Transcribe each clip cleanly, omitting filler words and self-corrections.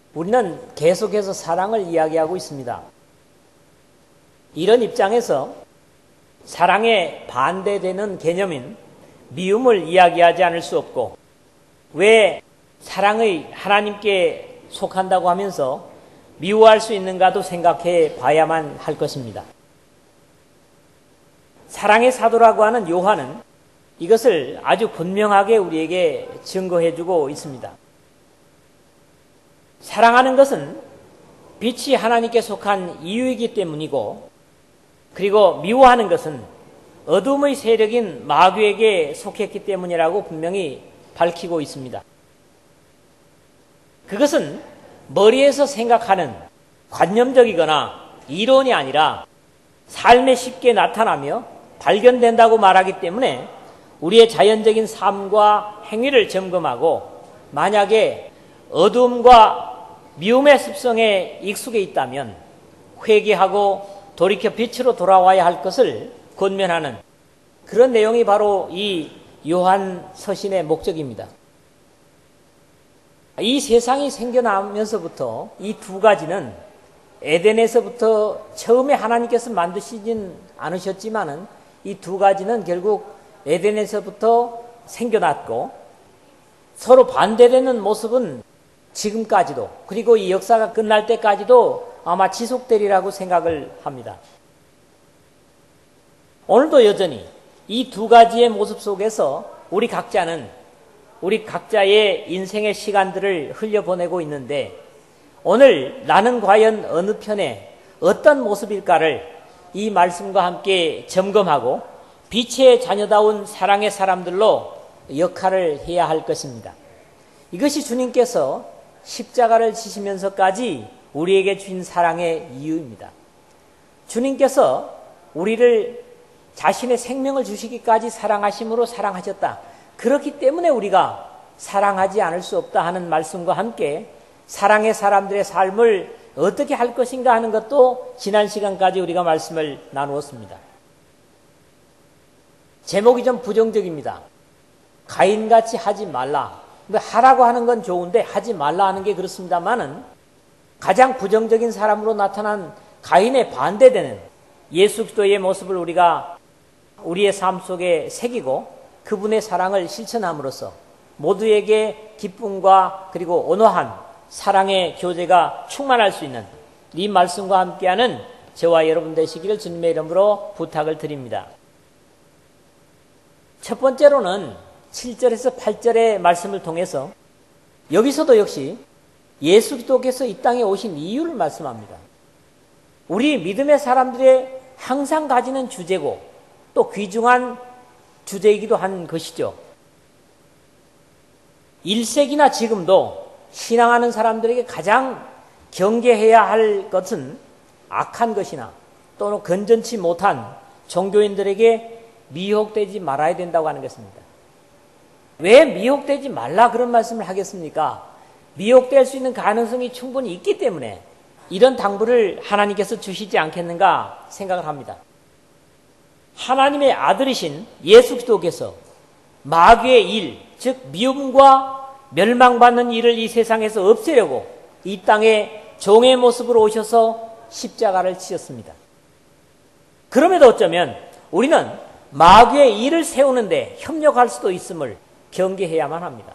우리는 계속해서 사랑을 이야기하고 있습니다. 이런 입장에서 사랑에 반대되는 개념인 미움을 이야기하지 않을 수 없고, 왜 사랑의 하나님께 속한다고 하면서 미워할 수 있는가도 생각해 봐야만 할 것입니다. 사랑의 사도라고 하는 요한은 이것을 아주 분명하게 우리에게 증거해 주고 있습니다. 사랑하는 것은 빛이 하나님께 속한 이유이기 때문이고, 그리고 미워하는 것은 어둠의 세력인 마귀에게 속했기 때문이라고 분명히 밝히고 있습니다. 그것은 머리에서 생각하는 관념적이거나 이론이 아니라 삶에 쉽게 나타나며 발견된다고 말하기 때문에 우리의 자연적인 삶과 행위를 점검하고, 만약에 어둠과 미움의 습성에 익숙해 있다면 회개하고 돌이켜 빛으로 돌아와야 할 것을 권면하는 그런 내용이 바로 이 요한 서신의 목적입니다. 이 세상이 생겨나면서부터 이 두 가지는 에덴에서부터 처음에 하나님께서 만드시진 않으셨지만은 이 두 가지는 결국 에덴에서부터 생겨났고, 서로 반대되는 모습은 지금까지도, 그리고 이 역사가 끝날 때까지도 아마 지속되리라고 생각을 합니다. 오늘도 여전히 이 두 가지의 모습 속에서 우리 각자는 우리 각자의 인생의 시간들을 흘려보내고 있는데, 오늘 나는 과연 어느 편에 어떤 모습일까를 이 말씀과 함께 점검하고 빛의 자녀다운 사랑의 사람들로 역할을 해야 할 것입니다. 이것이 주님께서 십자가를 지시면서까지 우리에게 주신 사랑의 이유입니다. 주님께서 우리를 자신의 생명을 주시기까지 사랑하심으로 사랑하셨다. 그렇기 때문에 우리가 사랑하지 않을 수 없다 하는 말씀과 함께 사랑의 사람들의 삶을 어떻게 할 것인가 하는 것도 지난 시간까지 우리가 말씀을 나누었습니다. 제목이 좀 부정적입니다. 가인같이 하지 말라. 하라고 하는 건 좋은데 하지 말라 하는 게 그렇습니다만은, 가장 부정적인 사람으로 나타난 가인에 반대되는 예수 그리스도의 모습을 우리가 우리의 삶 속에 새기고 그분의 사랑을 실천함으로써 모두에게 기쁨과 그리고 온화한 사랑의 교제가 충만할 수 있는 이 말씀과 함께하는 저와 여러분 되시기를 주님의 이름으로 부탁을 드립니다. 첫 번째로는 7절에서 8절의 말씀을 통해서 여기서도 역시 예수 그리스도께서 이 땅에 오신 이유를 말씀합니다. 우리 믿음의 사람들의 항상 가지는 주제고 또 귀중한 주제이기도 한 것이죠. 1세기나 지금도 신앙하는 사람들에게 가장 경계해야 할 것은 악한 것이나 또는 건전치 못한 종교인들에게 미혹되지 말아야 된다고 하는 것입니다. 왜 미혹되지 말라 그런 말씀을 하겠습니까? 미혹될 수 있는 가능성이 충분히 있기 때문에 이런 당부를 하나님께서 주시지 않겠는가 생각을 합니다. 하나님의 아들이신 예수 그리스도께서 마귀의 일, 즉 미움과 멸망받는 일을 이 세상에서 없애려고 이 땅에 종의 모습으로 오셔서 십자가를 치셨습니다. 그럼에도 어쩌면 우리는 마귀의 일을 세우는데 협력할 수도 있음을 경계해야만 합니다.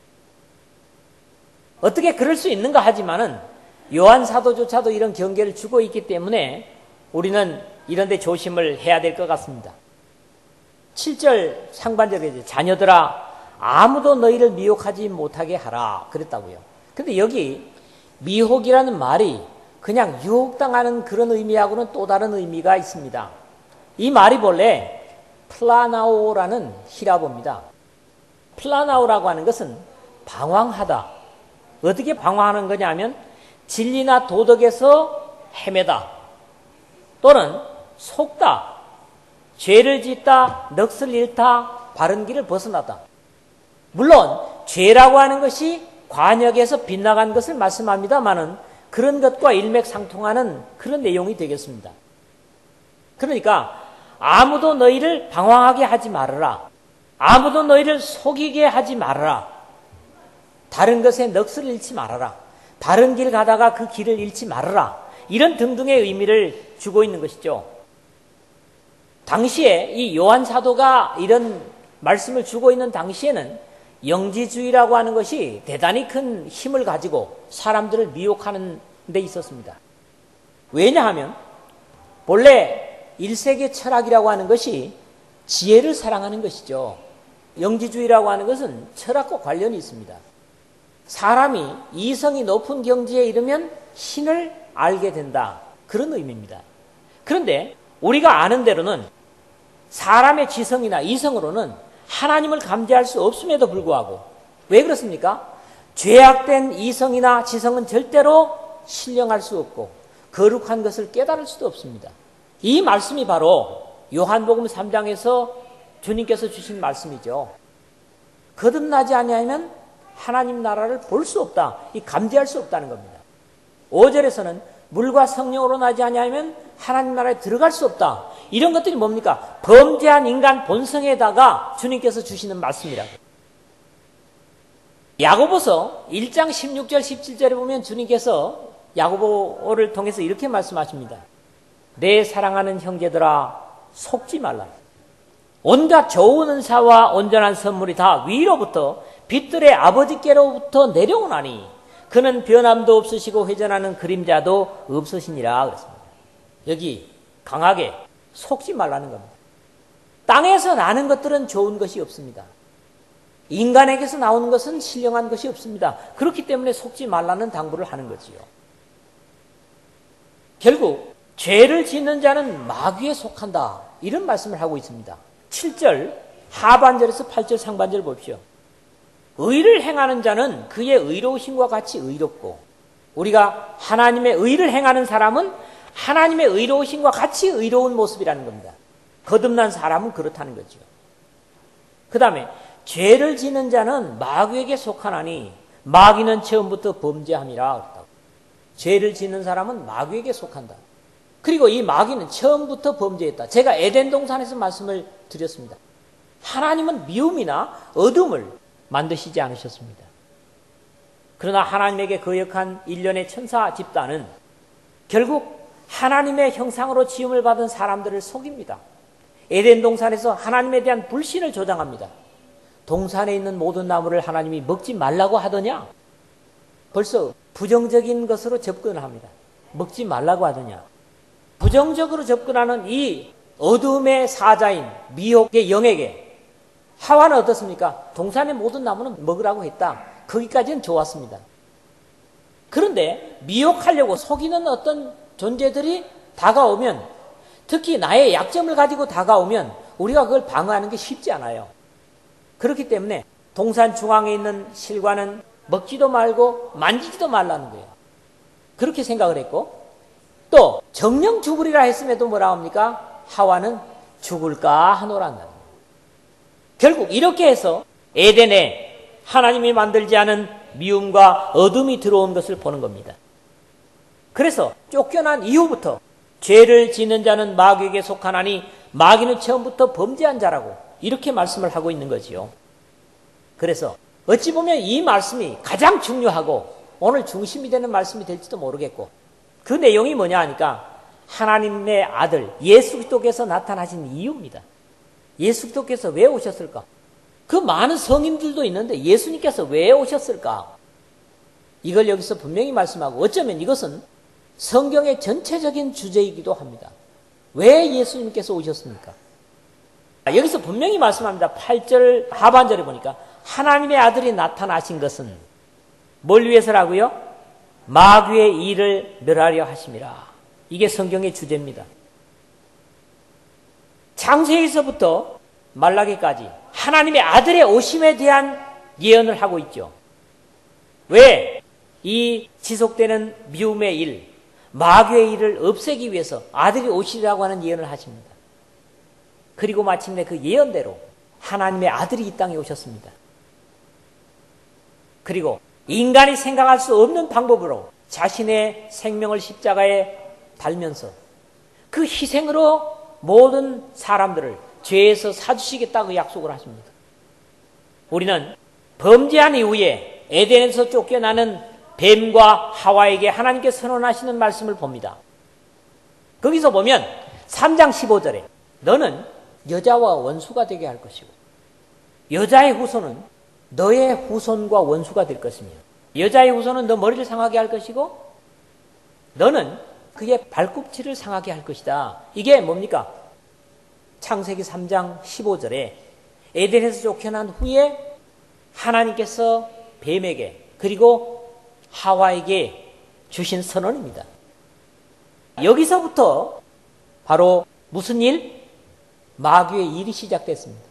어떻게 그럴 수 있는가 하지만은 요한 사도조차도 이런 경계를 주고 있기 때문에 우리는 이런 데 조심을 해야 될 것 같습니다. 7절 상반절에 자녀들아 아무도 너희를 미혹하지 못하게 하라 그랬다고요. 근데 여기 미혹이라는 말이 그냥 유혹당하는 그런 의미하고는 또 다른 의미가 있습니다. 이 말이 본래 플라나오라는 히라보입니다. 플라나오라고 하는 것은 방황하다. 어떻게 방황하는 거냐면 진리나 도덕에서 헤매다 또는 속다, 죄를 짓다, 넋을 잃다, 바른 길을 벗어나다. 물론 죄라고 하는 것이 관역에서 빗나간 것을 말씀합니다마는 그런 것과 일맥상통하는 그런 내용이 되겠습니다. 그러니까 아무도 너희를 방황하게 하지 말아라. 아무도 너희를 속이게 하지 말아라. 다른 것에 넋을 잃지 말아라. 다른 길 가다가 그 길을 잃지 말아라. 이런 등등의 의미를 주고 있는 것이죠. 당시에 이 요한 사도가 이런 말씀을 주고 있는 당시에는 영지주의라고 하는 것이 대단히 큰 힘을 가지고 사람들을 미혹하는 데 있었습니다. 왜냐하면 본래 1세기 철학이라고 하는 것이 지혜를 사랑하는 것이죠. 영지주의라고 하는 것은 철학과 관련이 있습니다. 사람이 이성이 높은 경지에 이르면 신을 알게 된다. 그런 의미입니다. 그런데 우리가 아는 대로는 사람의 지성이나 이성으로는 하나님을 감지할 수 없음에도 불구하고 왜 그렇습니까? 죄악된 이성이나 지성은 절대로 신령할 수 없고 거룩한 것을 깨달을 수도 없습니다. 이 말씀이 바로 요한복음 3장에서 주님께서 주신 말씀이죠. 거듭나지 아니하면 하나님 나라를 볼 수 없다. 이 감지할 수 없다는 겁니다. 5절에서는 물과 성령으로 나지 아니하면 하나님 나라에 들어갈 수 없다. 이런 것들이 뭡니까? 범죄한 인간 본성에다가 주님께서 주시는 말씀이라고. 야고보서 1장 16절 17절에 보면 주님께서 야고보를 통해서 이렇게 말씀하십니다. 내 사랑하는 형제들아 속지 말라. 온갖 좋은 은사와 온전한 선물이 다 위로부터 빛들의 아버지께로부터 내려오나니 그는 변함도 없으시고 회전하는 그림자도 없으시니라 그랬습니다. 여기 강하게 속지 말라는 겁니다. 땅에서 나는 것들은 좋은 것이 없습니다. 인간에게서 나오는 것은 신령한 것이 없습니다. 그렇기 때문에 속지 말라는 당부를 하는 거지요. 결국 죄를 짓는 자는 마귀에 속한다. 이런 말씀을 하고 있습니다. 7절 하반절에서 8절 상반절 보십시오. 의를 행하는 자는 그의 의로우심과 같이 의롭고 우리가 하나님의 의를 행하는 사람은 하나님의 의로우심과 같이 의로운 모습이라는 겁니다. 거듭난 사람은 그렇다는 거죠. 그 다음에 죄를 지는 자는 마귀에게 속하나니 마귀는 처음부터 범죄함이라 그랬다고. 죄를 짓는 사람은 마귀에게 속한다. 그리고 이 마귀는 처음부터 범죄했다. 제가 에덴 동산에서 말씀을 드렸습니다. 하나님은 미움이나 어둠을 만드시지 않으셨습니다. 그러나 하나님에게 거역한 일련의 천사 집단은 결국 하나님의 형상으로 지음을 받은 사람들을 속입니다. 에덴 동산에서 하나님에 대한 불신을 조장합니다. 동산에 있는 모든 나무를 하나님이 먹지 말라고 하더냐? 벌써 부정적인 것으로 접근을 합니다. 먹지 말라고 하더냐? 부정적으로 접근하는 이 어둠의 사자인 미혹의 영에게 하와는 어떻습니까? 동산의 모든 나무는 먹으라고 했다. 거기까지는 좋았습니다. 그런데 미혹하려고 속이는 어떤 존재들이 다가오면, 특히 나의 약점을 가지고 다가오면 우리가 그걸 방어하는 게 쉽지 않아요. 그렇기 때문에 동산 중앙에 있는 실과는 먹지도 말고 만지지도 말라는 거예요. 그렇게 생각을 했고, 또 정령 죽으리라 했음에도 뭐라 합니까? 하와는 죽을까 하노라는 거예요. 결국 이렇게 해서 에덴에 하나님이 만들지 않은 미움과 어둠이 들어온 것을 보는 겁니다. 그래서 쫓겨난 이후부터 죄를 짓는 자는 마귀에게 속하나니 마귀는 처음부터 범죄한 자라고 이렇게 말씀을 하고 있는 거지요. 그래서 어찌 보면 이 말씀이 가장 중요하고 오늘 중심이 되는 말씀이 될지도 모르겠고, 그 내용이 뭐냐 하니까 하나님의 아들 예수 그리스도께서 나타나신 이유입니다. 예수 그리스도께서 왜 오셨을까? 그 많은 성인들도 있는데 예수님께서 왜 오셨을까? 이걸 여기서 분명히 말씀하고, 어쩌면 이것은 성경의 전체적인 주제이기도 합니다. 왜 예수님께서 오셨습니까? 여기서 분명히 말씀합니다. 8절 하반절에 보니까 하나님의 아들이 나타나신 것은 뭘 위해서라고요? 마귀의 일을 멸하려 하심이라. 이게 성경의 주제입니다. 창세기서부터 말라기까지 하나님의 아들의 오심에 대한 예언을 하고 있죠. 왜? 이 지속되는 미움의 일, 마귀의 일을 없애기 위해서 아들이 오시리라고 하는 예언을 하십니다. 그리고 마침내 그 예언대로 하나님의 아들이 이 땅에 오셨습니다. 그리고 인간이 생각할 수 없는 방법으로 자신의 생명을 십자가에 달면서 그 희생으로 모든 사람들을 죄에서 사주시겠다고 약속을 하십니다. 우리는 범죄한 이후에 에덴에서 쫓겨나는 뱀과 하와에게 하나님께 선언하시는 말씀을 봅니다. 거기서 보면 3장 15절에 너는 여자와 원수가 되게 할 것이고 여자의 후손은 너의 후손과 원수가 될 것이며 여자의 후손은 너 머리를 상하게 할 것이고 너는 그의 발꿈치를 상하게 할 것이다. 이게 뭡니까? 창세기 3장 15절에 에덴에서 쫓겨난 후에 하나님께서 뱀에게 그리고 하와에게 주신 선언입니다. 여기서부터 바로 무슨 일? 마귀의 일이 시작됐습니다.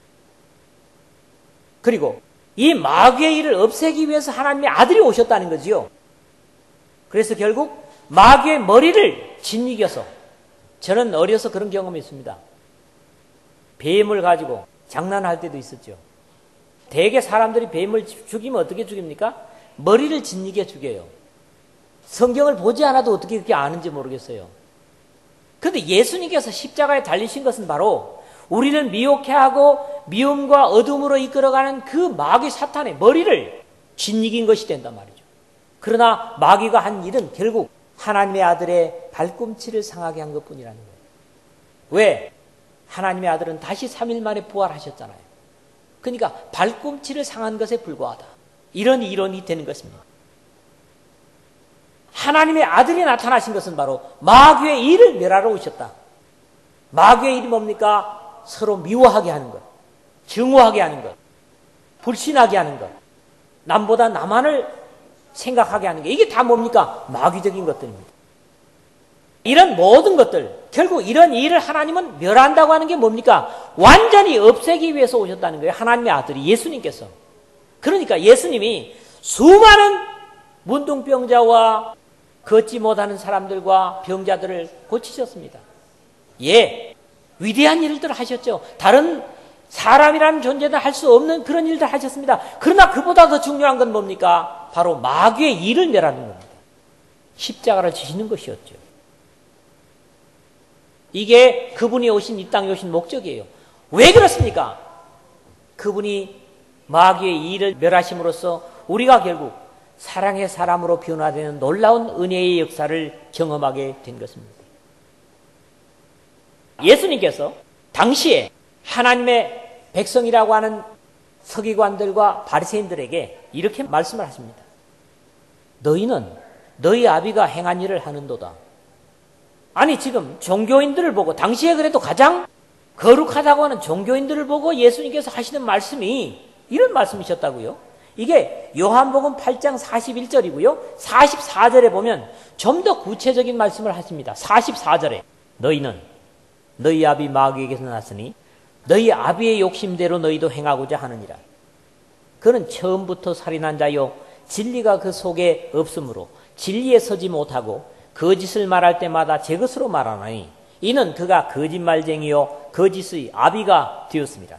그리고 이 마귀의 일을 없애기 위해서 하나님의 아들이 오셨다는 거지요. 그래서 결국 마귀의 머리를 짓이겨서 저는 어려서 그런 경험이 있습니다. 뱀을 가지고 장난할 때도 있었죠. 대개 사람들이 뱀을 죽이면 어떻게 죽입니까? 머리를 짓이겨 죽여요. 성경을 보지 않아도 어떻게 그렇게 아는지 모르겠어요. 그런데 예수님께서 십자가에 달리신 것은 바로 우리를 미혹해하고 미움과 어둠으로 이끌어가는 그 마귀 사탄의 머리를 짓이긴 것이 된단 말이죠. 그러나 마귀가 한 일은 결국 하나님의 아들의 발꿈치를 상하게 한 것뿐이라는 거예요. 왜? 하나님의 아들은 다시 3일 만에 부활하셨잖아요. 그러니까 발꿈치를 상한 것에 불과하다. 이런 이론이 되는 것입니다. 하나님의 아들이 나타나신 것은 바로 마귀의 일을 멸하러 오셨다. 마귀의 일이 뭡니까? 서로 미워하게 하는 것, 증오하게 하는 것, 불신하게 하는 것, 남보다 나만을 생각하게 하는 게 이게 다 뭡니까? 마귀적인 것들입니다. 이런 모든 것들, 결국 이런 일을 하나님은 멸한다고 하는 게 뭡니까? 완전히 없애기 위해서 오셨다는 거예요. 하나님의 아들이 예수님께서. 그러니까 예수님이 수많은 문둥병자와 걷지 못하는 사람들과 병자들을 고치셨습니다. 예, 위대한 일들을 하셨죠. 다른 사람이라는 존재는 할 수 없는 그런 일들 하셨습니다. 그러나 그보다 더 중요한 건 뭡니까? 바로 마귀의 일을 멸하는 겁니다. 십자가를 지시는 것이었죠. 이게 그분이 오신 이 땅에 오신 목적이에요. 왜 그렇습니까? 그분이 마귀의 일을 멸하심으로써 우리가 결국 사랑의 사람으로 변화되는 놀라운 은혜의 역사를 경험하게 된 것입니다. 예수님께서 당시에 하나님의 백성이라고 하는 서기관들과 바리새인들에게 이렇게 말씀을 하십니다. 너희는 너희 아비가 행한 일을 하는도다. 아니 지금 종교인들을 보고 당시에 그래도 가장 거룩하다고 하는 종교인들을 보고 예수님께서 하시는 말씀이 이런 말씀이셨다고요. 이게 요한복음 8장 41절이고요. 44절에 보면 좀 더 구체적인 말씀을 하십니다. 44절에 너희는 너희 아비 마귀에게서 났으니 너희 아비의 욕심대로 너희도 행하고자 하느니라. 그는 처음부터 살인한 자요 진리가 그 속에 없으므로 진리에 서지 못하고 거짓을 말할 때마다 제 것으로 말하나니 이는 그가 거짓말쟁이요 거짓의 아비가 되었습니다.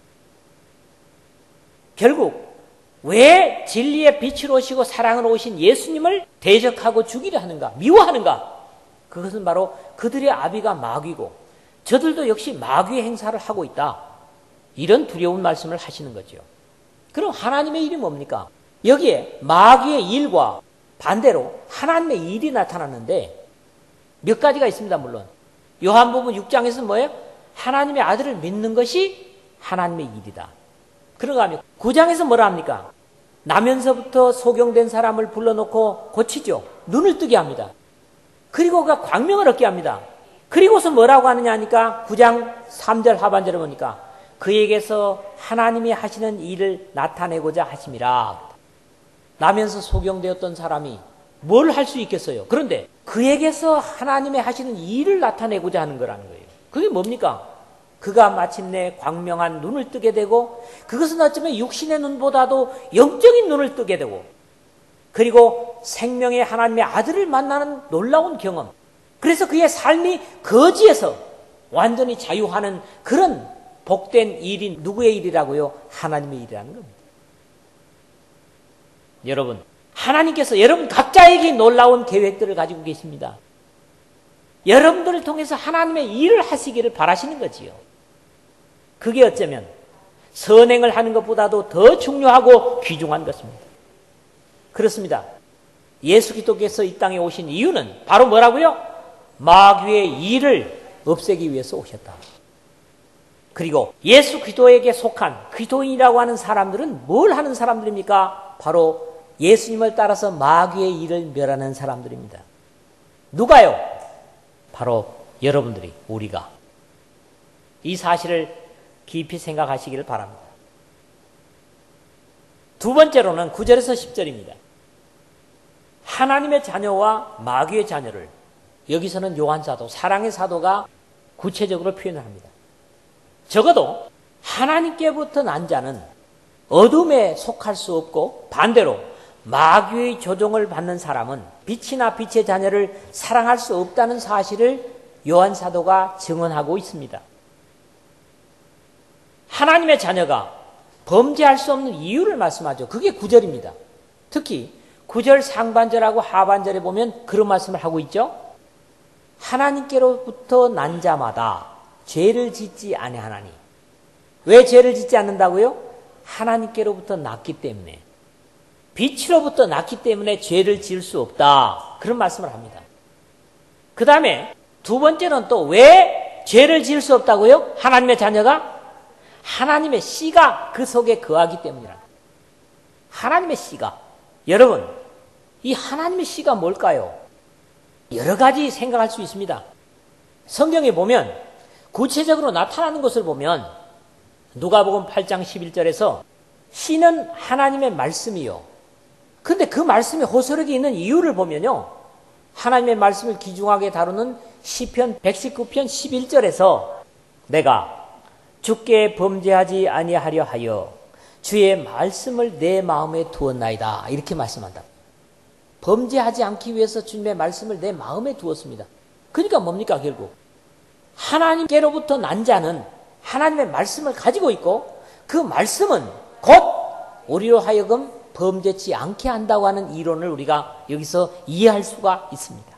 결국 왜 진리의 빛으로 오시고 사랑으로 오신 예수님을 대적하고 죽이려 하는가? 미워하는가? 그것은 바로 그들의 아비가 마귀고 저들도 역시 마귀의 행사를 하고 있다. 이런 두려운 말씀을 하시는 거죠. 그럼 하나님의 일이 뭡니까? 여기에 마귀의 일과 반대로 하나님의 일이 나타났는데 몇 가지가 있습니다. 물론 요한복음 6장에서는 뭐예요? 하나님의 아들을 믿는 것이 하나님의 일이다. 그런가 하면 9장에서 뭐라 합니까? 나면서부터 소경된 사람을 불러놓고 고치죠. 눈을 뜨게 합니다. 그리고 그가 광명을 얻게 합니다. 그리고서 뭐라고 하느냐 하니까 9장 3절 하반절에 보니까 그에게서 하나님이 하시는 일을 나타내고자 하심이라. 나면서 소경되었던 사람이 뭘 할 수 있겠어요? 그런데 그에게서 하나님의 하시는 일을 나타내고자 하는 거라는 거예요. 그게 뭡니까? 그가 마침내 광명한 눈을 뜨게 되고 그것은 어쩌면 육신의 눈보다도 영적인 눈을 뜨게 되고 그리고 생명의 하나님의 아들을 만나는 놀라운 경험. 그래서 그의 삶이 거지에서 완전히 자유하는 그런 복된 일이 누구의 일이라고요? 하나님의 일이라는 겁니다. 여러분, 하나님께서 여러분 각자에게 놀라운 계획들을 가지고 계십니다. 여러분들을 통해서 하나님의 일을 하시기를 바라시는 거지요. 그게 어쩌면 선행을 하는 것보다도 더 중요하고 귀중한 것입니다. 그렇습니다. 예수 그리스도께서 이 땅에 오신 이유는 바로 뭐라고요? 마귀의 일을 없애기 위해서 오셨다. 그리고 예수 그리스도에게 속한 그리스도인이라고 하는 사람들은 뭘 하는 사람들입니까? 바로 예수님을 따라서 마귀의 일을 멸하는 사람들입니다. 누가요? 바로 여러분들이, 우리가. 이 사실을 깊이 생각하시기를 바랍니다. 두 번째로는 9절에서 10절입니다. 하나님의 자녀와 마귀의 자녀를 여기서는 요한 사도, 사랑의 사도가 구체적으로 표현을 합니다. 적어도 하나님께부터 난 자는 어둠에 속할 수 없고 반대로 마귀의 조종을 받는 사람은 빛이나 빛의 자녀를 사랑할 수 없다는 사실을 요한 사도가 증언하고 있습니다. 하나님의 자녀가 범죄할 수 없는 이유를 말씀하죠. 그게 9절입니다. 특히 9절 상반절하고 하반절에 보면 그런 말씀을 하고 있죠. 하나님께로부터 난 자마다 죄를 짓지 아니하나니. 왜 죄를 짓지 않는다고요? 하나님께로부터 났기 때문에. 빛으로부터 났기 때문에 죄를 지을 수 없다. 그런 말씀을 합니다. 그 다음에 두 번째는 또 왜 죄를 지을 수 없다고요? 하나님의 자녀가? 하나님의 씨가 그 속에 거하기 때문이라. 하나님의 씨가. 여러분, 이 하나님의 씨가 뭘까요? 여러 가지 생각할 수 있습니다. 성경에 보면 구체적으로 나타나는 것을 보면 누가복음 8장 11절에서 씨는 하나님의 말씀이요. 근데 그 말씀에 호소력이 있는 이유를 보면요. 하나님의 말씀을 귀중하게 다루는 시편 119편 11절에서 내가 주께 범죄하지 아니하려 하여 주의 말씀을 내 마음에 두었나이다. 이렇게 말씀한다. 범죄하지 않기 위해서 주님의 말씀을 내 마음에 두었습니다. 그러니까 뭡니까 결국? 하나님께로부터 난 자는 하나님의 말씀을 가지고 있고 그 말씀은 곧 우리로 하여금 범죄치 않게 한다고 하는 이론을 우리가 여기서 이해할 수가 있습니다.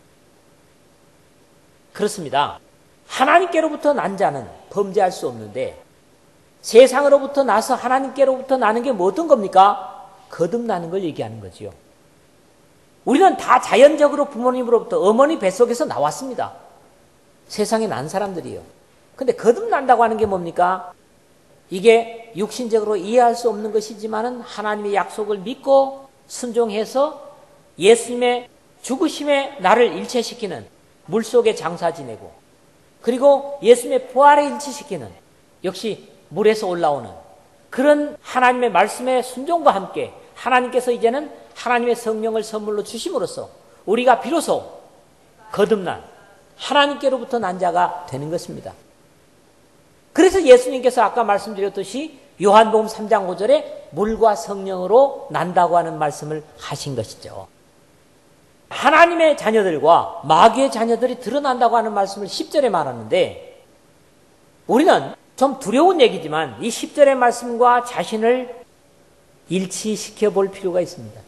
그렇습니다. 하나님께로부터 난 자는 범죄할 수 없는데 세상으로부터 나서 하나님께로부터 나는 게 뭐 어떤 겁니까? 거듭나는 걸 얘기하는 거지요. 우리는 다 자연적으로 부모님으로부터 어머니 뱃속에서 나왔습니다. 세상에 난 사람들이요. 근데 거듭난다고 하는 게 뭡니까? 이게 육신적으로 이해할 수 없는 것이지만은 하나님의 약속을 믿고 순종해서 예수님의 죽으심에 나를 일체시키는 물속에 장사 지내고 그리고 예수님의 부활에 일치시키는 역시 물에서 올라오는 그런 하나님의 말씀의 순종과 함께 하나님께서 이제는 하나님의 성령을 선물로 주심으로써 우리가 비로소 거듭난 하나님께로부터 난 자가 되는 것입니다. 그래서 예수님께서 아까 말씀드렸듯이 요한복음 3장 5절에 물과 성령으로 난다고 하는 말씀을 하신 것이죠. 하나님의 자녀들과 마귀의 자녀들이 드러난다고 하는 말씀을 10절에 말하는데 우리는 좀 두려운 얘기지만 이 10절의 말씀과 자신을 일치시켜 볼 필요가 있습니다.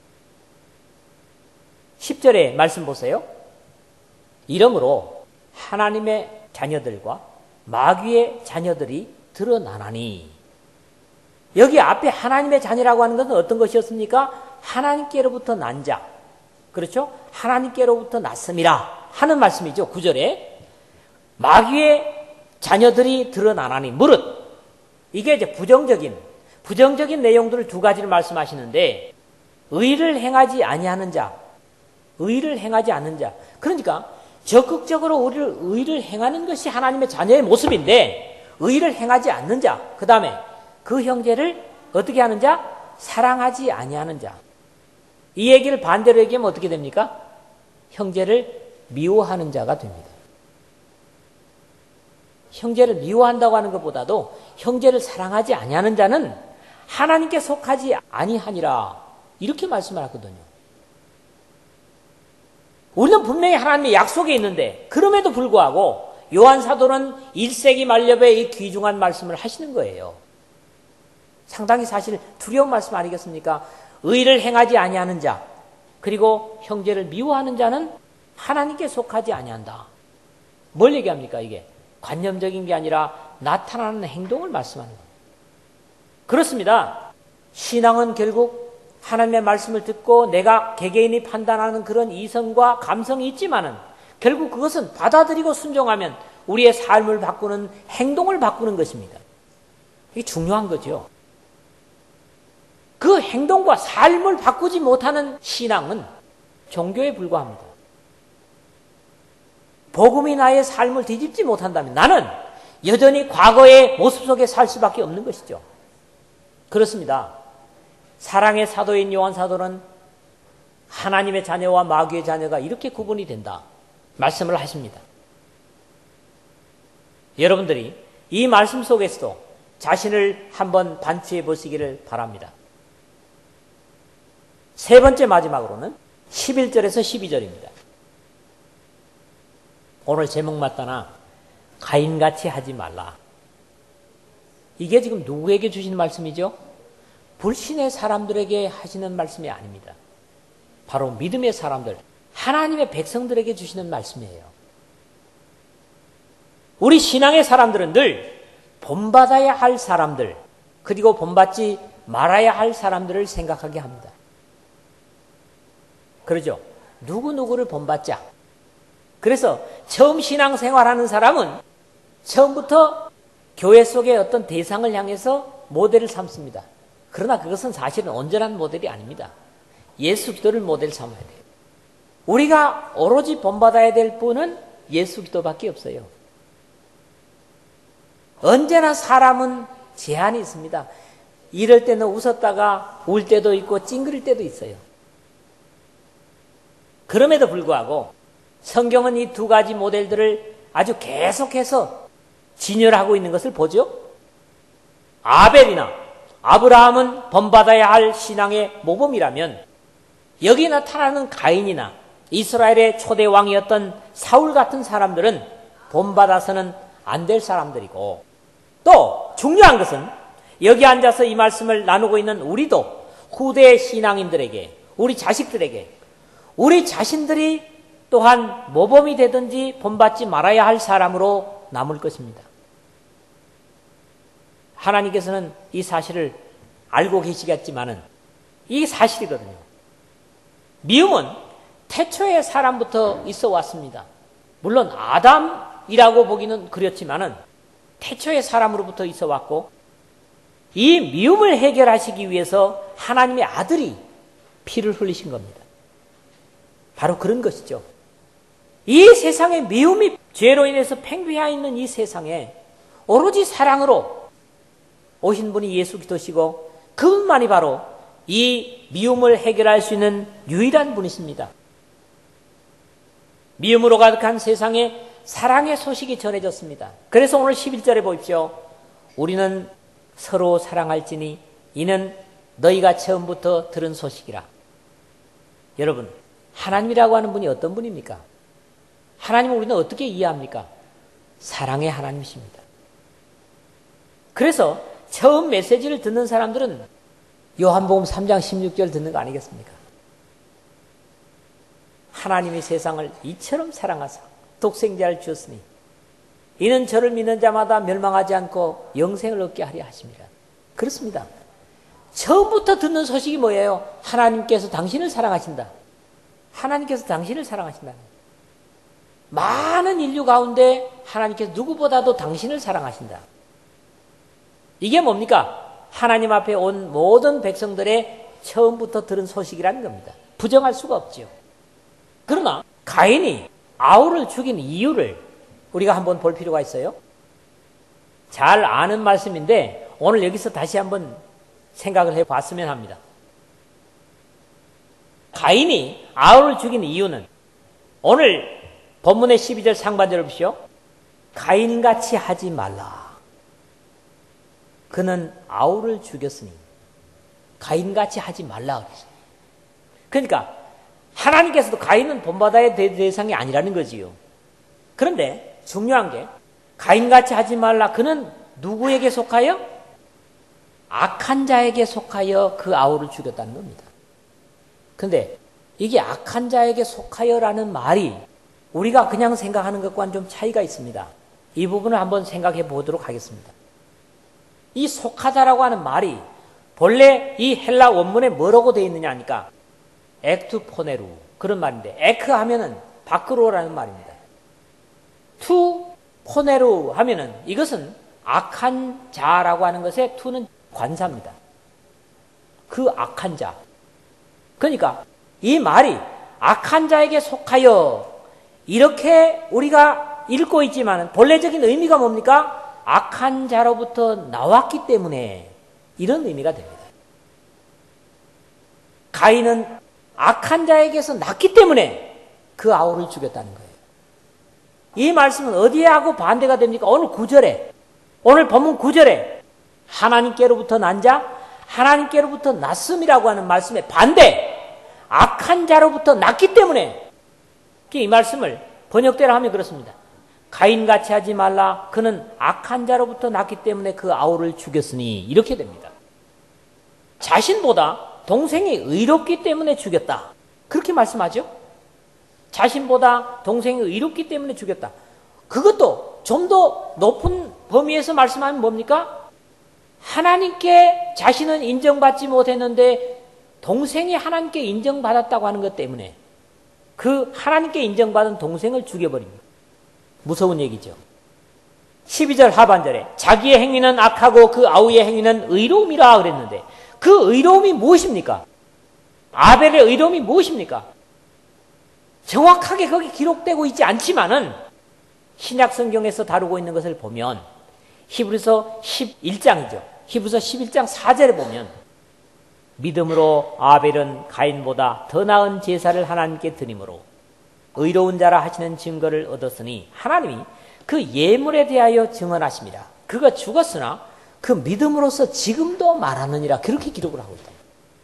10절의 말씀 보세요. 이러므로 하나님의 자녀들과 마귀의 자녀들이 드러나나니. 여기 앞에 하나님의 자녀라고 하는 것은 어떤 것이었습니까? 하나님께로부터 난 자. 그렇죠? 하나님께로부터 났음이라 하는 말씀이죠. 9절에. 마귀의 자녀들이 드러나나니. 무릇. 이게 이제 부정적인 내용들을 두 가지를 말씀하시는데 의를 행하지 아니하는 자. 의를 행하지 않는 자. 그러니까 적극적으로 우리를 의를 행하는 것이 하나님의 자녀의 모습인데 의를 행하지 않는 자. 그 다음에 그 형제를 어떻게 하는 자? 사랑하지 아니하는 자. 이 얘기를 반대로 얘기하면 어떻게 됩니까? 형제를 미워하는 자가 됩니다. 형제를 미워한다고 하는 것보다도 형제를 사랑하지 아니하는 자는 하나님께 속하지 아니하니라. 이렇게 말씀을 하거든요. 우리는 분명히 하나님의 약속이 있는데 그럼에도 불구하고 요한 사도는 1세기 말엽에 이 귀중한 말씀을 하시는 거예요. 상당히 사실 두려운 말씀 아니겠습니까? 의를 행하지 아니하는 자 그리고 형제를 미워하는 자는 하나님께 속하지 아니한다. 뭘 얘기합니까 이게? 관념적인 게 아니라 나타나는 행동을 말씀하는 겁니다. 그렇습니다. 신앙은 결국 하나님의 말씀을 듣고 내가 개개인이 판단하는 그런 이성과 감성이 있지만은 결국 그것은 받아들이고 순종하면 우리의 삶을 바꾸는 행동을 바꾸는 것입니다. 이게 중요한 거죠. 그 행동과 삶을 바꾸지 못하는 신앙은 종교에 불과합니다. 복음이 나의 삶을 뒤집지 못한다면 나는 여전히 과거의 모습 속에 살 수밖에 없는 것이죠. 그렇습니다. 사랑의 사도인 요한 사도는 하나님의 자녀와 마귀의 자녀가 이렇게 구분이 된다 말씀을 하십니다. 여러분들이 이 말씀 속에서도 자신을 한번 반추해 보시기를 바랍니다. 세 번째 마지막으로는 11절에서 12절입니다. 오늘 제목 맞다나 가인같이 하지 말라. 이게 지금 누구에게 주신 말씀이죠? 불신의 사람들에게 하시는 말씀이 아닙니다. 바로 믿음의 사람들, 하나님의 백성들에게 주시는 말씀이에요. 우리 신앙의 사람들은 늘 본받아야 할 사람들, 그리고 본받지 말아야 할 사람들을 생각하게 합니다. 그러죠? 누구누구를 본받자. 그래서 처음 신앙생활하는 사람은 처음부터 교회 속의 어떤 대상을 향해서 모델을 삼습니다. 그러나 그것은 사실은 온전한 모델이 아닙니다. 예수 기도를 모델 삼아야 돼요. 우리가 오로지 본받아야 될 분은 예수 기도밖에 없어요. 언제나 사람은 제한이 있습니다. 이럴 때는 웃었다가 울 때도 있고 찡그릴 때도 있어요. 그럼에도 불구하고 성경은 이 두 가지 모델들을 아주 계속해서 진열하고 있는 것을 보죠. 아벨이나 아브라함은 본받아야 할 신앙의 모범이라면 여기 나타나는 가인이나 이스라엘의 초대 왕이었던 사울 같은 사람들은 본받아서는 안 될 사람들이고, 또 중요한 것은 여기 앉아서 이 말씀을 나누고 있는 우리도 후대 신앙인들에게, 우리 자식들에게, 우리 자신들이 또한 모범이 되든지 본받지 말아야 할 사람으로 남을 것입니다. 하나님께서는 이 사실을 알고 계시겠지만은 이게 사실이거든요. 미움은 태초의 사람부터 있어 왔습니다. 물론 아담이라고 보기는 그렇지만은 태초의 사람으로부터 있어 왔고, 이 미움을 해결하시기 위해서 하나님의 아들이 피를 흘리신 겁니다. 바로 그런 것이죠. 이 세상에 미움이 죄로 인해서 팽배해 있는 이 세상에 오로지 사랑으로 오신 분이 예수 그리스도시고 그분만이 바로 이 미움을 해결할 수 있는 유일한 분이십니다. 미움으로 가득한 세상에 사랑의 소식이 전해졌습니다. 그래서 오늘 11절에 보십시오. 우리는 서로 사랑할지니 이는 너희가 처음부터 들은 소식이라. 여러분, 하나님이라고 하는 분이 어떤 분입니까? 하나님을 우리는 어떻게 이해합니까? 사랑의 하나님이십니다. 그래서 처음 메시지를 듣는 사람들은 요한복음 3장 16절 듣는 거 아니겠습니까? 하나님이 세상을 이처럼 사랑하사 독생자를 주었으니 이는 저를 믿는 자마다 멸망하지 않고 영생을 얻게 하려 하십니다. 그렇습니다. 처음부터 듣는 소식이 뭐예요? 하나님께서 당신을 사랑하신다. 하나님께서 당신을 사랑하신다. 많은 인류 가운데 하나님께서 누구보다도 당신을 사랑하신다. 이게 뭡니까? 하나님 앞에 온 모든 백성들의 처음부터 들은 소식이라는 겁니다. 부정할 수가 없지요. 그러나 가인이 아울을 죽인 이유를 우리가 한번 볼 필요가 있어요. 잘 아는 말씀인데 오늘 여기서 다시 한번 생각을 해봤으면 합니다. 가인이 아울을 죽인 이유는 오늘 본문의 12절 상반절을 보시오. 가인같이 하지 말라. 그는 아울을 죽였으니 가인같이 하지 말라 그랬어요. 그러니까 하나님께서도 가인은 본받아야 될 대상이 아니라는 거지요. 그런데 중요한 게 가인같이 하지 말라. 그는 누구에게 속하여? 악한 자에게 속하여 그 아우를 죽였다는 겁니다. 그런데 이게 악한 자에게 속하여라는 말이 우리가 그냥 생각하는 것과는 좀 차이가 있습니다. 이 부분을 한번 생각해 보도록 하겠습니다. 이 속하다라고 하는 말이 본래 이 헬라 원문에 뭐라고 되어 있느냐 하니까 액투포네루 그런 말인데 에크 하면은 밖으로라는 말입니다. 투 포네루 하면은 이것은 악한 자라고 하는 것에 투는 관사입니다. 그 악한 자. 그러니까 이 말이 악한 자에게 속하여 이렇게 우리가 읽고 있지만 본래적인 의미가 뭡니까? 악한 자로부터 나왔기 때문에 이런 의미가 됩니다. 가인은 악한 자에게서 났기 때문에 그 아우를 죽였다는 거예요. 이 말씀은 어디에 하고 반대가 됩니까? 오늘 9절에, 오늘 본문 9절에 하나님께로부터 난 자, 하나님께로부터 났음이라고 하는 말씀의 반대, 악한 자로부터 났기 때문에 이 말씀을 번역대로 하면 그렇습니다. 가인같이 하지 말라. 그는 악한 자로부터 났기 때문에 그 아우를 죽였으니 이렇게 됩니다. 자신보다 동생이 의롭기 때문에 죽였다. 그렇게 말씀하죠. 자신보다 동생이 의롭기 때문에 죽였다. 그것도 좀 더 높은 범위에서 말씀하면 뭡니까? 하나님께 자신은 인정받지 못했는데 동생이 하나님께 인정받았다고 하는 것 때문에 그 하나님께 인정받은 동생을 죽여버립니다. 무서운 얘기죠. 12절 하반절에 자기의 행위는 악하고 그 아우의 행위는 의로움이라 그랬는데 그 의로움이 무엇입니까? 아벨의 의로움이 무엇입니까? 정확하게 거기 기록되고 있지 않지만은 신약 성경에서 다루고 있는 것을 보면 히브리서 11장이죠. 히브리서 11장 4절에 보면 믿음으로 아벨은 가인보다 더 나은 제사를 하나님께 드림으로 의로운 자라 하시는 증거를 얻었으니 하나님이 그 예물에 대하여 증언하십니다. 그가 죽었으나 그 믿음으로서 지금도 말하느니라 그렇게 기록을 하고 있다.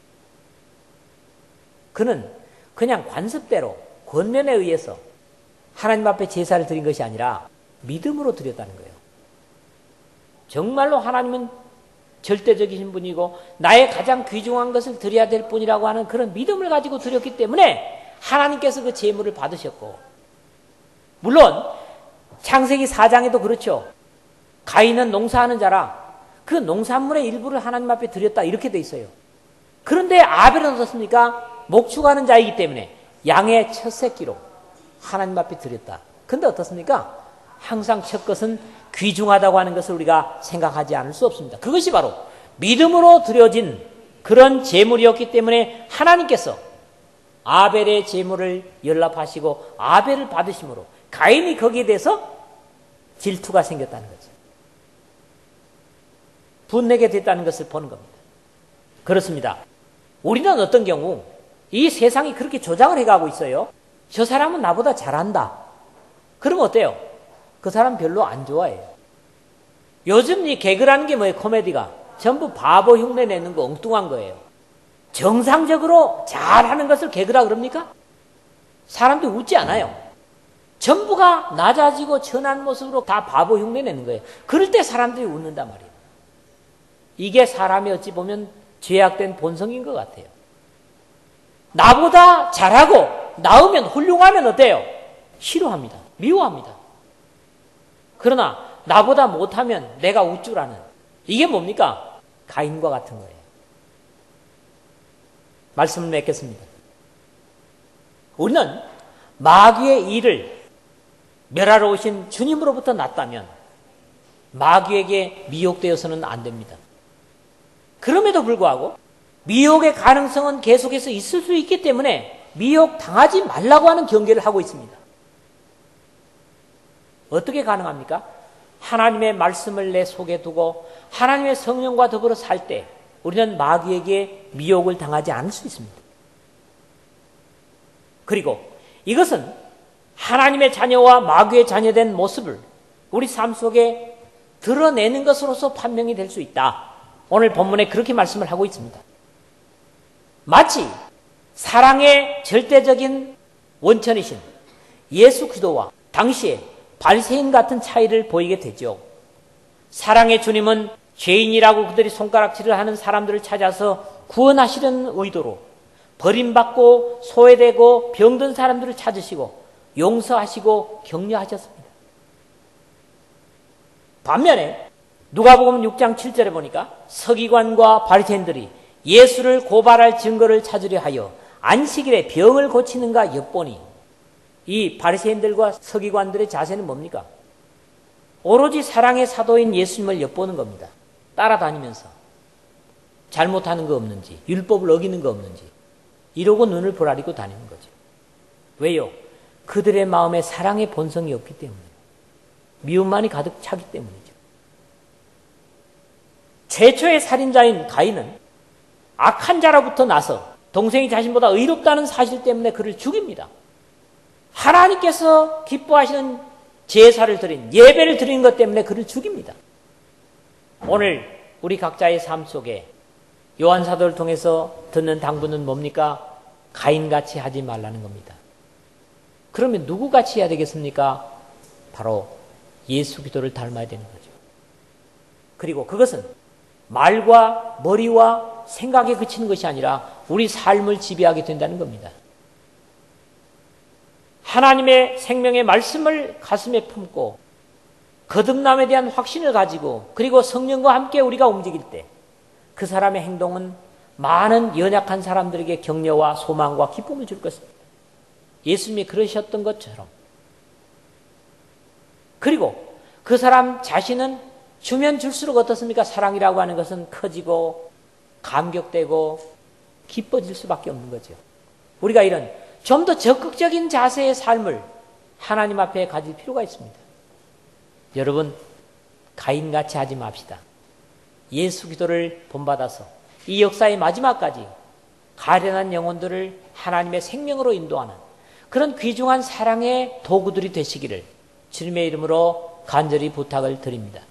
그는 그냥 관습대로 권면에 의해서 하나님 앞에 제사를 드린 것이 아니라 믿음으로 드렸다는 거예요. 정말로 하나님은 절대적이신 분이고 나의 가장 귀중한 것을 드려야 될 분이라고 하는 그런 믿음을 가지고 드렸기 때문에 하나님께서 그 제물을 받으셨고, 물론 창세기 4장에도 그렇죠. 가인은 농사하는 자라 그 농산물의 일부를 하나님 앞에 드렸다 이렇게 돼 있어요. 그런데 아벨은 어떻습니까? 목축하는 자이기 때문에 양의 첫 새끼로 하나님 앞에 드렸다. 근데 어떻습니까? 항상 첫 것은 귀중하다고 하는 것을 우리가 생각하지 않을 수 없습니다. 그것이 바로 믿음으로 드려진 그런 제물이었기 때문에 하나님께서 아벨의 제물을 연락하시고 아벨을 받으심으로 가인이 거기에 대해서 질투가 생겼다는 거죠. 분내게 됐다는 것을 보는 겁니다. 그렇습니다. 우리는 어떤 경우 이 세상이 그렇게 조작을 해가고 있어요. 저 사람은 나보다 잘한다. 그러면 어때요? 그 사람 별로 안 좋아해요. 요즘 이 개그라는 게 뭐예요? 코미디가 전부 바보 흉내 내는 거 엉뚱한 거예요. 정상적으로 잘하는 것을 개그라 그럽니까? 사람들이 웃지 않아요. 전부가 낮아지고 천한 모습으로 다 바보 흉내 내는 거예요. 그럴 때 사람들이 웃는단 말이에요. 이게 사람이 어찌 보면 죄악된 본성인 것 같아요. 나보다 잘하고 나으면 훌륭하면 어때요? 싫어합니다. 미워합니다. 그러나 나보다 못하면 내가 우쭐하는, 이게 뭡니까? 가인과 같은 거예요. 말씀을 맺겠습니다. 우리는 마귀의 일을 멸하러 오신 주님으로부터 났다면 마귀에게 미혹되어서는 안 됩니다. 그럼에도 불구하고 미혹의 가능성은 계속해서 있을 수 있기 때문에 미혹 당하지 말라고 하는 경계를 하고 있습니다. 어떻게 가능합니까? 하나님의 말씀을 내 속에 두고 하나님의 성령과 더불어 살 때 우리는 마귀에게 미혹을 당하지 않을 수 있습니다. 그리고 이것은 하나님의 자녀와 마귀의 자녀된 모습을 우리 삶 속에 드러내는 것으로서 판명이 될 수 있다. 오늘 본문에 그렇게 말씀을 하고 있습니다. 마치 사랑의 절대적인 원천이신 예수 그리스도와 당시에 바리새인 같은 차이를 보이게 되죠. 사랑의 주님은 죄인이라고 그들이 손가락질을 하는 사람들을 찾아서 구원하시려는 의도로 버림받고 소외되고 병든 사람들을 찾으시고 용서하시고 격려하셨습니다. 반면에 누가복음 6장 7절에 보니까 서기관과 바리새인들이 예수를 고발할 증거를 찾으려 하여 안식일에 병을 고치는가 엿보니, 이 바리새인들과 서기관들의 자세는 뭡니까? 오로지 사랑의 사도인 예수님을 엿보는 겁니다. 따라다니면서 잘못하는 거 없는지, 율법을 어기는 거 없는지 이러고 눈을 부라리고 다니는 거죠. 왜요? 그들의 마음에 사랑의 본성이 없기 때문이에요. 미움만이 가득 차기 때문이죠. 최초의 살인자인 가인은 악한 자로부터 나서 동생이 자신보다 의롭다는 사실 때문에 그를 죽입니다. 하나님께서 기뻐하시는 제사를 드린, 예배를 드리는 것 때문에 그를 죽입니다. 오늘 우리 각자의 삶 속에 요한사도를 통해서 듣는 당부는 뭡니까? 가인같이 하지 말라는 겁니다. 그러면 누구같이 해야 되겠습니까? 바로 예수 그리스도를 닮아야 되는 거죠. 그리고 그것은 말과 머리와 생각에 그치는 것이 아니라 우리 삶을 지배하게 된다는 겁니다. 하나님의 생명의 말씀을 가슴에 품고 거듭남에 대한 확신을 가지고 그리고 성령과 함께 우리가 움직일 때 그 사람의 행동은 많은 연약한 사람들에게 격려와 소망과 기쁨을 줄 것입니다. 예수님이 그러셨던 것처럼. 그리고 그 사람 자신은 주면 줄수록 어떻습니까? 사랑이라고 하는 것은 커지고 감격되고 기뻐질 수밖에 없는 거죠. 우리가 이런 좀 더 적극적인 자세의 삶을 하나님 앞에 가질 필요가 있습니다. 여러분, 가인같이 하지 맙시다. 예수 그리스도를 본받아서 이 역사의 마지막까지 가련한 영혼들을 하나님의 생명으로 인도하는 그런 귀중한 사랑의 도구들이 되시기를 주님의 이름으로 간절히 부탁을 드립니다.